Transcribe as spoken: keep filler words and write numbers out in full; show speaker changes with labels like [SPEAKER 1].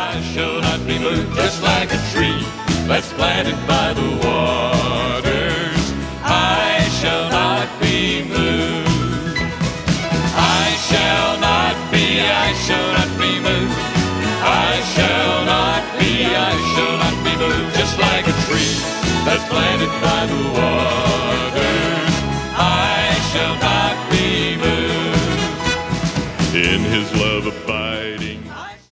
[SPEAKER 1] I shall not be moved, just like a tree that's planted by the water.